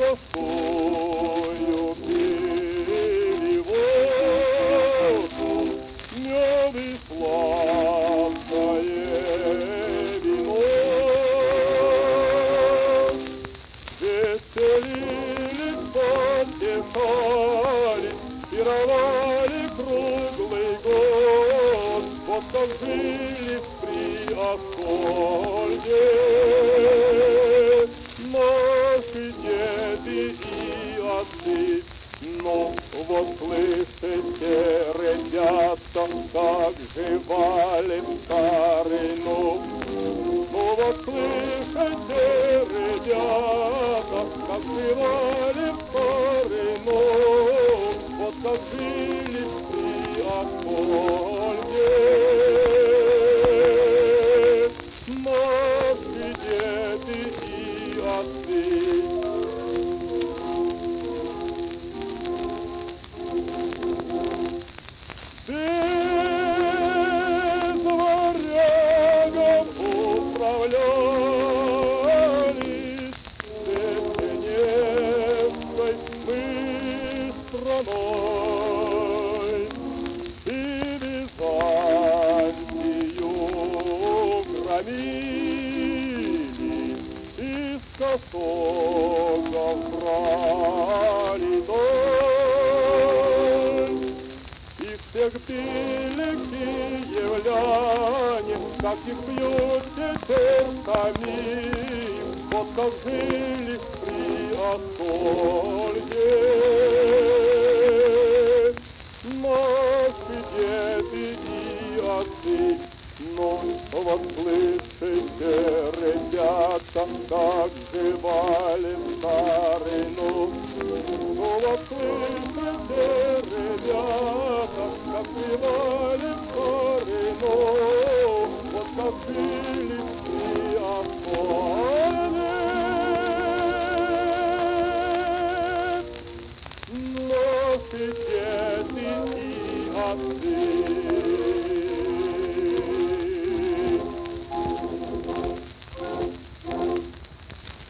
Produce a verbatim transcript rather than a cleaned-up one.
простою пили воду, мед и сладкое вино. Веселились, потешались, пировали круглый год, вот как жили при Аскольде наши деды и отцы. Ну, вот слышите, ребята, как жевали в старину. Ну, вот слышите, ребята, как жевали в старину. Вот как жили при Аскольде наши деды и отцы. Без варягов управлялись Десеневской мы страной, и Византию громили, из косогов брали доль. И всех били киевляне, как их бьют теперь самим, вот как жили при Аскольде наши деды и отцы. Ну, вот слышите, ребята, как жевали в старину. Ну, вот слышите, ребята, как жевали в старину. Вот как жили